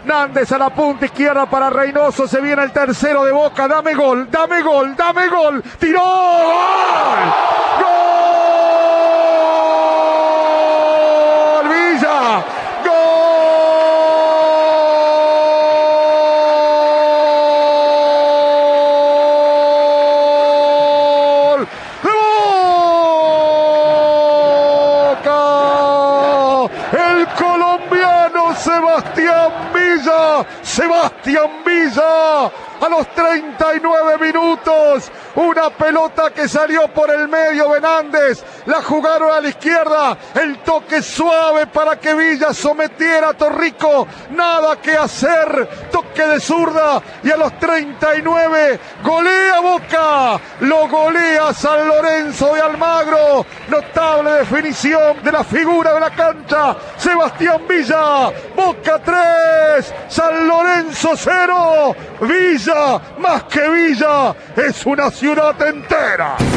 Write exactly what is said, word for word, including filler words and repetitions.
Nández a la punta izquierda para Reynoso. Se viene el tercero de Boca. Dame gol, dame gol, dame gol. ¡Tiró! ¡Gol! ¡Gol! ¡Villa! ¡Gol! ¡De Boca! El colombiano Sebastián Villa. Sebastián Villa. A los treinta y nueve minutos, una pelota que salió por el medio de Nández, la jugaron a la izquierda, el toque suave para que Villa sometiera a Torrico, nada que hacer, toque de zurda y a los treinta y nueve golea Boca, lo golea San Lorenzo de Almagro, notable definición de la figura de la cancha, Sebastián Villa, Boca tres, San Lorenzo cero, Villa más que Villa, es una ciudad entera.